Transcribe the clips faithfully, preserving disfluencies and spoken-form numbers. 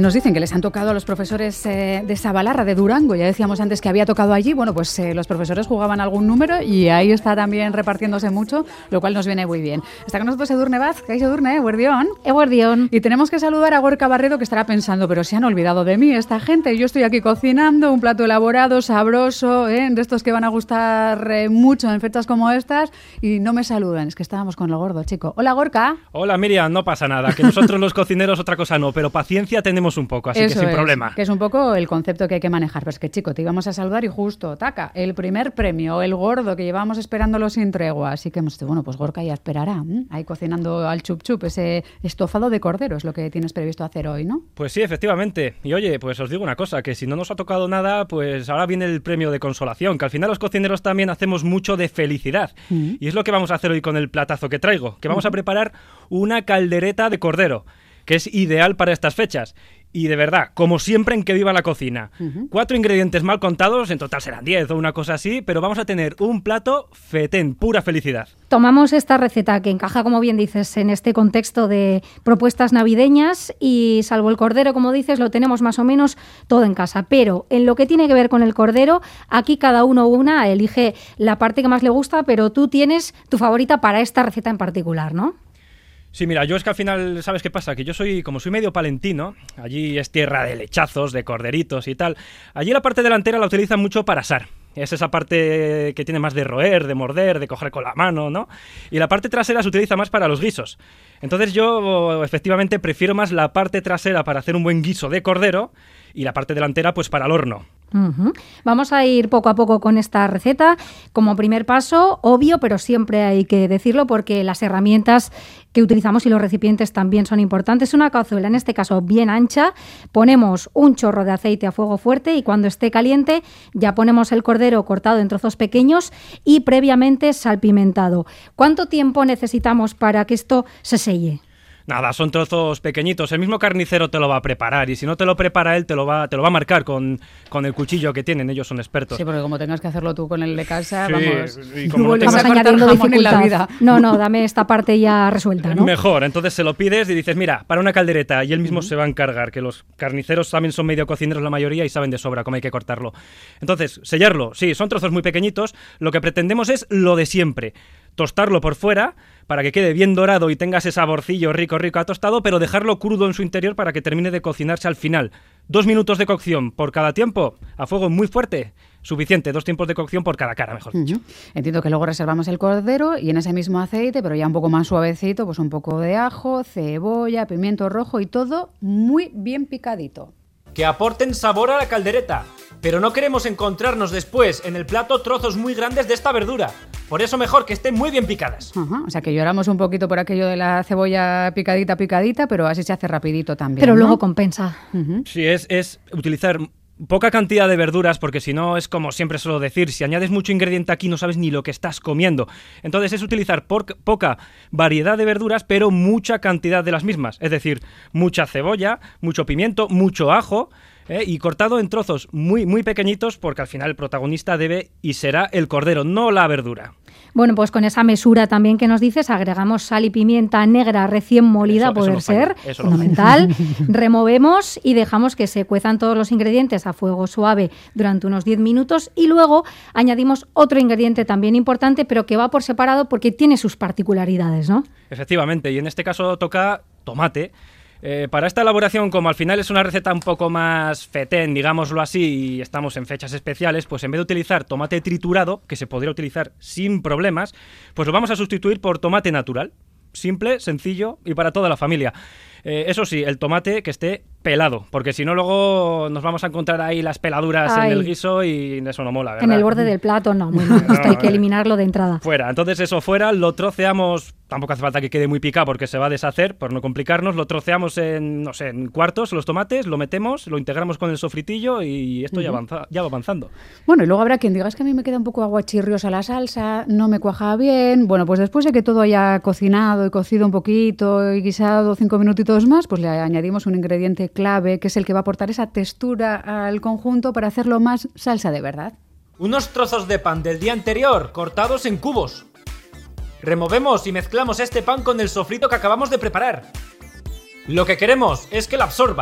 nos dicen que les han tocado a los profesores eh, de Sabalarra, de Durango. Ya decíamos antes que había tocado allí. Bueno, pues eh, los profesores jugaban algún número y ahí está también repartiéndose mucho, lo cual nos viene muy bien. Está con nosotros Edurne Vaz. ¿Qué hay, Edurne? Eguerdión. Eguerdión. Y tenemos que saludar a Gorka Barredo, que estará pensando, pero se han olvidado de mí esta gente. Yo estoy aquí cocinando un plato elaborado, sabroso, ¿eh? de estos que van a gustar eh, mucho en fechas como estas, y no me saludan. Es que estábamos con lo gordo, chico. Hola, Gorka. Hola, Miriam. No pasa nada. Que nosotros los cocineros otra cosa no, pero paciencia tenemos un poco, así Eso que sin es, problema. Que es un poco el concepto que hay que manejar. Pues que, chico, te íbamos a saludar y justo, taca, el primer premio, el gordo que llevábamos esperándolo sin tregua. Así que hemos dicho, bueno, pues Gorka ya esperará. ¿eh? Ahí cocinando al chup chup, ese estofado de cordero es lo que tienes previsto hacer hoy, ¿no? Pues sí, efectivamente. Y oye, pues os digo una cosa, que si no nos ha tocado nada, pues ahora viene el premio de consolación, que al final los cocineros también hacemos mucho de felicidad. Mm. Y es lo que vamos a hacer hoy con el platazo que traigo, que vamos mm. a preparar una caldereta de cordero, que es ideal para estas fechas. Y de verdad, como siempre en Que Viva la Cocina. Uh-huh. Cuatro ingredientes mal contados, en total serán diez o una cosa así, pero vamos a tener un plato fetén, pura felicidad. Tomamos esta receta que encaja, como bien dices, en este contexto de propuestas navideñas y salvo el cordero, como dices, lo tenemos más o menos todo en casa. Pero en lo que tiene que ver con el cordero, aquí cada uno una elige la parte que más le gusta, pero tú tienes tu favorita para esta receta en particular, ¿no? Sí, mira, yo es que al final, ¿sabes qué pasa? Que yo soy, como soy medio palentino, allí es tierra de lechazos, de corderitos y tal, allí la parte delantera la utilizan mucho para asar. Es esa parte que tiene más de roer, de morder, de coger con la mano, ¿no? Y la parte trasera se utiliza más para los guisos. Entonces yo, efectivamente, prefiero más la parte trasera para hacer un buen guiso de cordero y la parte delantera, pues, para el horno. Uh-huh. Vamos a ir poco a poco con esta receta. Como primer paso, obvio, pero siempre hay que decirlo porque las herramientas que utilizamos y los recipientes también son importantes. Una cazuela, en este caso bien ancha, ponemos un chorro de aceite a fuego fuerte y cuando esté caliente ya ponemos el cordero cortado en trozos pequeños y previamente salpimentado. ¿Cuánto tiempo necesitamos para que esto se selle? Nada, son trozos pequeñitos. El mismo carnicero te lo va a preparar y si no te lo prepara él, te lo va, te lo va a marcar con, con el cuchillo que tienen. Ellos son expertos. Sí, porque como tengas que hacerlo tú con el de casa, sí, vamos, y como no no vamos añadiendo dificultad en la vida. No, no, dame esta parte ya resuelta, ¿no? Mejor, entonces se lo pides y dices, mira, para una caldereta, y él mismo uh-huh. se va a encargar, que los carniceros también son medio cocineros la mayoría y saben de sobra cómo hay que cortarlo. Entonces, sellarlo, sí, son trozos muy pequeñitos. Lo que pretendemos es lo de siempre. Tostarlo por fuera para que quede bien dorado y tenga ese saborcillo rico, rico a tostado, pero dejarlo crudo en su interior para que termine de cocinarse al final. Dos minutos de cocción por cada tiempo, a fuego muy fuerte. Suficiente, dos tiempos de cocción por cada cara, mejor dicho. Uh-huh. Entiendo que luego reservamos el cordero y en ese mismo aceite, pero ya un poco más suavecito, pues un poco de ajo, cebolla, pimiento rojo y todo muy bien picadito. Que aporten sabor a la caldereta, pero no queremos encontrarnos después en el plato trozos muy grandes de esta verdura. Por eso mejor que estén muy bien picadas. Uh-huh. O sea que lloramos un poquito por aquello de la cebolla picadita, picadita, pero así se hace rapidito también. Pero ¿no? luego compensa. Uh-huh. Sí, es, es utilizar poca cantidad de verduras, porque si no es como siempre suelo decir, si añades mucho ingrediente aquí no sabes ni lo que estás comiendo. Entonces es utilizar por, poca variedad de verduras, pero mucha cantidad de las mismas. Es decir, mucha cebolla, mucho pimiento, mucho ajo, ¿eh? Y cortado en trozos muy, muy pequeñitos, porque al final el protagonista debe y será el cordero, no la verdura. Bueno, pues con esa mesura también que nos dices, agregamos sal y pimienta negra recién molida, eso, a poder eso no ser, eso fundamental. No removemos y dejamos que se cuezan todos los ingredientes a fuego suave durante unos diez minutos y luego añadimos otro ingrediente también importante, pero que va por separado porque tiene sus particularidades, ¿no? Efectivamente, y en este caso toca tomate. Eh, para esta elaboración, como al final es una receta un poco más fetén, digámoslo así, y estamos en fechas especiales, pues en vez de utilizar tomate triturado, que se podría utilizar sin problemas, pues lo vamos a sustituir por tomate natural. Simple, sencillo y para toda la familia. Eh, eso sí, el tomate que esté pelado, porque si no luego nos vamos a encontrar ahí las peladuras Ay. en el guiso y eso no mola, ¿verdad? En el borde del plato no, muy mal. Esto hay que eliminarlo de entrada. Fuera, entonces eso fuera, lo troceamos, tampoco hace falta que quede muy picado porque se va a deshacer, por no complicarnos, lo troceamos en, no sé, en cuartos los tomates, lo metemos, lo integramos con el sofritillo y esto uh-huh. ya, avanza, ya va avanzando. Bueno, y luego habrá quien diga, es que a mí me queda un poco aguachirriosa la salsa, no me cuaja bien. Bueno, pues después de que todo haya cocinado y cocido un poquito y guisado cinco minutitos más, pues le añadimos un ingrediente clave que es el que va a aportar esa textura al conjunto para hacerlo más salsa de verdad. Unos trozos de pan del día anterior cortados en cubos. Removemos y mezclamos este pan con el sofrito que acabamos de preparar. Lo que queremos es que lo absorba.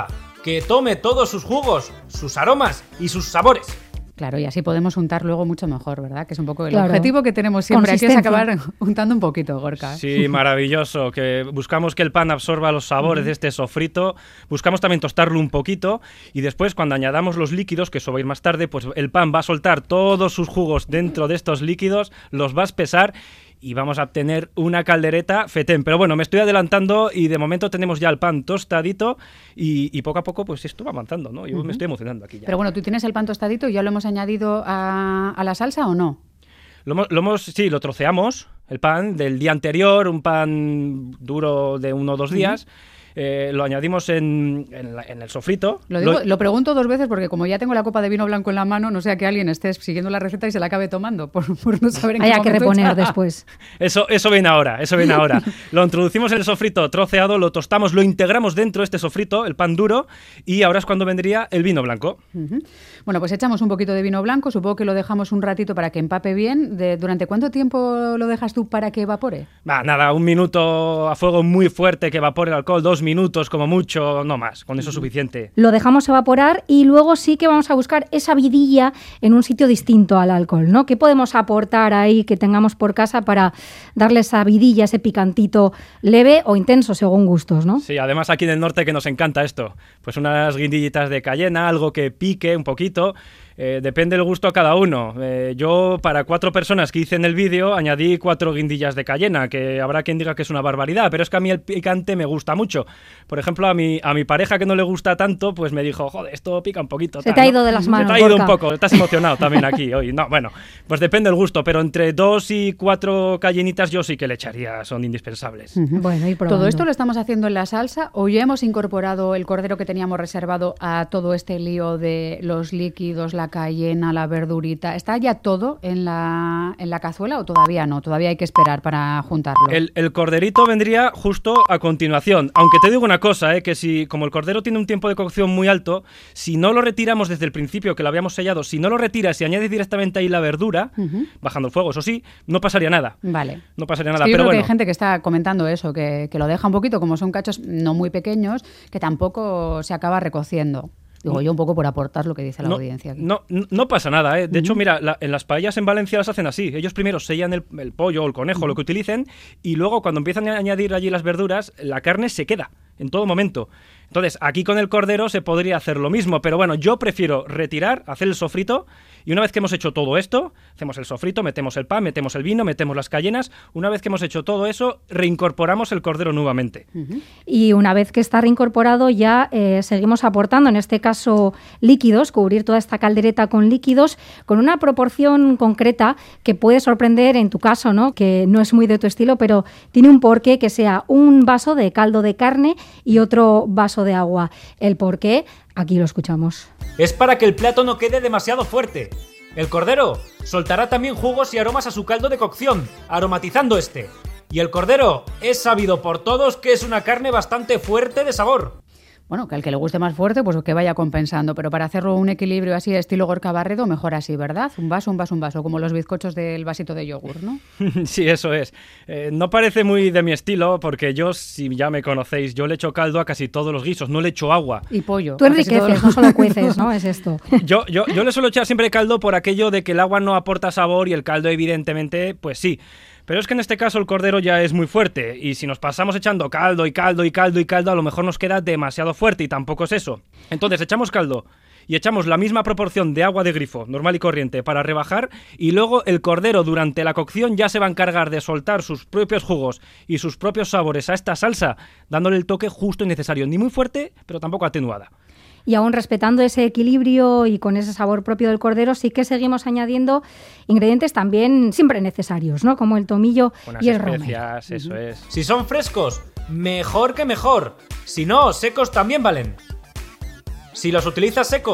que tome todos sus jugos, sus aromas y sus sabores. Claro, y así podemos untar luego mucho mejor, ¿verdad? Que es un poco el Claro. objetivo que tenemos siempre, aquí es acabar untando un poquito, Gorka. Sí, maravilloso, que buscamos que el pan absorba los sabores de este sofrito, buscamos también tostarlo un poquito y después cuando añadamos los líquidos, que eso va a ir más tarde, pues el pan va a soltar todos sus jugos dentro de estos líquidos, los va a espesar y vamos a obtener una caldereta fetén. Pero bueno, me estoy adelantando y de momento tenemos ya el pan tostadito y, y poco a poco pues esto va avanzando, ¿no? Yo uh-huh. me estoy emocionando aquí ya. Pero bueno, ¿tú tienes el pan tostadito y ya lo hemos añadido a, a la salsa o no? Lo hemos, lo hemos, sí, lo troceamos, el pan del día anterior, un pan duro de uno o dos días. Uh-huh. Eh, lo añadimos en, en, la, en el sofrito. Lo, digo, lo... lo pregunto dos veces porque como ya tengo la copa de vino blanco en la mano, no sea que alguien esté siguiendo la receta y se la acabe tomando por, por no saber en qué Hay que reponer está. Después. Eso, eso viene ahora, eso viene ahora. Lo introducimos en el sofrito troceado, lo tostamos, lo integramos dentro de este sofrito, el pan duro, y ahora es cuando vendría el vino blanco. Uh-huh. Bueno, pues echamos un poquito de vino blanco, supongo que lo dejamos un ratito para que empape bien. De, ¿Durante cuánto tiempo lo dejas tú para que evapore? Bah, nada, un minuto a fuego muy fuerte que evapore el alcohol, dos minutos como mucho, no más, con eso es suficiente. Lo dejamos evaporar y luego sí que vamos a buscar esa vidilla en un sitio distinto al alcohol, ¿no? ¿Qué podemos aportar ahí que tengamos por casa para darle esa vidilla, ese picantito leve o intenso según gustos, ¿no? Sí, además aquí en el norte que nos encanta esto, pues unas guindillitas de cayena, algo que pique un poquito. Eh, depende del gusto a cada uno. Eh, yo, para cuatro personas que hice en el vídeo, añadí cuatro guindillas de cayena, que habrá quien diga que es una barbaridad, pero es que a mí el picante me gusta mucho. Por ejemplo, a mi, a mi pareja que no le gusta tanto, pues me dijo, joder, esto pica un poquito. Se tal, te ha ido ¿no? de las manos, Se te ha ido Gorka. un poco, estás emocionado también aquí hoy. No, bueno, pues depende del gusto, pero entre dos y cuatro cayenitas yo sí que le echaría, son indispensables. Uh-huh. Bueno, y ¿Todo esto lo estamos haciendo en la salsa o ya hemos incorporado el cordero que teníamos reservado a todo este lío de los líquidos, la cayena, la verdurita? ¿Está ya todo en la, en la cazuela o todavía no? Todavía hay que esperar para juntarlo. El, el corderito vendría justo a continuación, aunque te digo una cosa, ¿eh? Que si, como el cordero tiene un tiempo de cocción muy alto, si no lo retiramos desde el principio, que lo habíamos sellado, si no lo retiras y añades directamente ahí la verdura, uh-huh. bajando el fuego, eso sí, no pasaría nada. Vale. No pasaría nada, es que yo pero creo bueno. Que hay gente que está comentando eso, que, que lo deja un poquito, como son cachos no muy pequeños, que tampoco se acaba recociendo. Digo yo un poco por aportar lo que dice la no, audiencia aquí. No, no pasa nada, ¿eh? De uh-huh. hecho, mira, la, en las paellas en Valencia las hacen así. Ellos primero sellan el, el pollo o el conejo, uh-huh. lo que utilicen, y luego cuando empiezan a añadir allí las verduras, la carne se queda en todo momento. Entonces, aquí con el cordero se podría hacer lo mismo, pero bueno, yo prefiero retirar, hacer el sofrito, y una vez que hemos hecho todo esto, hacemos el sofrito, metemos el pan, metemos el vino, metemos las cayenas, una vez que hemos hecho todo eso, reincorporamos el cordero nuevamente. Uh-huh. Y una vez que está reincorporado ya eh, seguimos aportando, en este caso líquidos, cubrir toda esta caldereta con líquidos, con una proporción concreta que puede sorprender en tu caso, ¿no? Que no es muy de tu estilo, pero tiene un porqué que sea un vaso de caldo de carne y otro vaso de agua. El porqué, aquí lo escuchamos. Es para que el plato no quede demasiado fuerte. El cordero soltará también jugos y aromas a su caldo de cocción, aromatizando este. Y el cordero es sabido por todos que es una carne bastante fuerte de sabor. Bueno, que al que le guste más fuerte, pues que vaya compensando. Pero para hacerlo un equilibrio así, estilo Gorka Barredo, mejor así, ¿verdad? Un vaso, un vaso, un vaso, como los bizcochos del vasito de yogur, ¿no? Sí, eso es. Eh, no parece muy de mi estilo, porque yo, si ya me conocéis, yo le echo caldo a casi todos los guisos, no le echo agua. Y pollo. Tú enriqueces, no solo cueces, ¿no? Es esto. Yo, yo, yo le suelo echar siempre caldo por aquello de que el agua no aporta sabor y el caldo, evidentemente, pues sí. Pero es que en este caso el cordero ya es muy fuerte y si nos pasamos echando caldo y caldo y caldo y caldo a lo mejor nos queda demasiado fuerte y tampoco es eso. Entonces echamos caldo y echamos la misma proporción de agua de grifo, normal y corriente, para rebajar y luego el cordero durante la cocción ya se va a encargar de soltar sus propios jugos y sus propios sabores a esta salsa, dándole el toque justo y necesario, ni muy fuerte pero tampoco atenuada. Y aún respetando ese equilibrio y con ese sabor propio del cordero, sí que seguimos añadiendo ingredientes también siempre necesarios, ¿no? Como el tomillo Unas y el especias, romero. eso uh-huh. es. Si son frescos, mejor que mejor. Si no, secos también valen. Si los utilizas secos,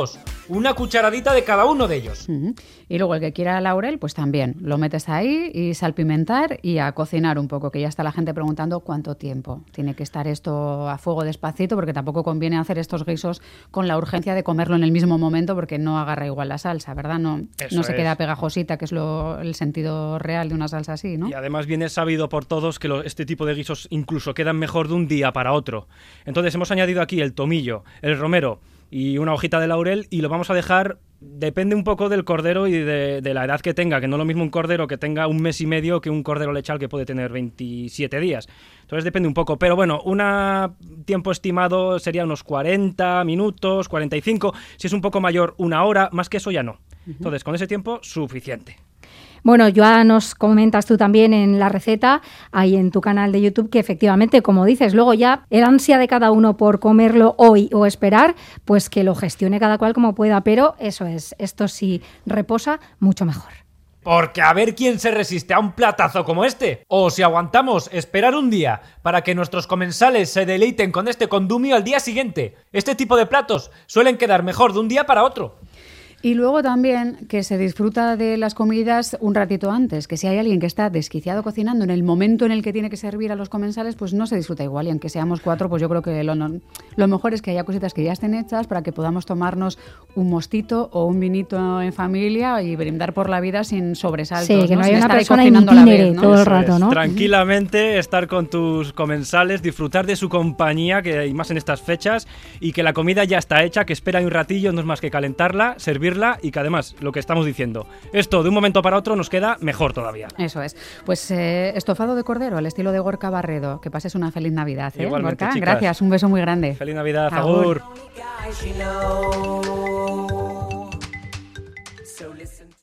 una cucharadita de cada uno de ellos. Uh-huh. Y luego el que quiera laurel, pues también lo metes ahí y salpimentar y a cocinar un poco, que ya está la gente preguntando cuánto tiempo tiene que estar esto a fuego despacito, porque tampoco conviene hacer estos guisos con la urgencia de comerlo en el mismo momento, porque no agarra igual la salsa, ¿verdad? No, no se es. queda pegajosita, que es lo, el sentido real de una salsa así, ¿no? Y además viene sabido por todos que lo, este tipo de guisos incluso quedan mejor de un día para otro. Entonces hemos añadido aquí el tomillo, el romero y una hojita de laurel, y lo vamos a dejar, depende un poco del cordero y de, de la edad que tenga, que no es lo mismo un cordero que tenga un mes y medio que un cordero lechal que puede tener veintisiete días. Entonces depende un poco, pero bueno, un tiempo estimado sería unos cuarenta minutos, cuarenta y cinco, si es un poco mayor, una hora, más que eso ya no. Entonces con ese tiempo, suficiente. Bueno, ya nos comentas tú también en la receta, ahí en tu canal de YouTube, que efectivamente, como dices, luego ya el ansia de cada uno por comerlo hoy o esperar, pues que lo gestione cada cual como pueda, pero eso es, esto sí reposa, mucho mejor. Porque a ver quién se resiste a un platazo como este. O si aguantamos esperar un día para que nuestros comensales se deleiten con este condumio al día siguiente. Este tipo de platos suelen quedar mejor de un día para otro. Y luego también que se disfruta de las comidas un ratito antes, que si hay alguien que está desquiciado cocinando en el momento en el que tiene que servir a los comensales, pues no se disfruta igual. Y aunque seamos cuatro, pues yo creo que lo, no, lo mejor es que haya cositas que ya estén hechas para que podamos tomarnos un mostito o un vinito en familia y brindar por la vida sin sobresaltos. Sí, que no, ¿no? haya Sin una estar persona cocinando a la itinere vez, ¿no? todo el Eso rato, es. ¿no? Tranquilamente estar con tus comensales, disfrutar de su compañía, que y más en estas fechas, y que la comida ya está hecha, que espera un ratillo, no es más que calentarla, servirla, y que además, lo que estamos diciendo, esto de un momento para otro nos queda mejor todavía. Eso es. Pues eh, estofado de cordero al estilo de Gorka Barredo. Que pases una feliz Navidad, ¿eh, Igualmente, Gorka? chicas. Gracias, un beso muy grande. Feliz Navidad, Agur. agur.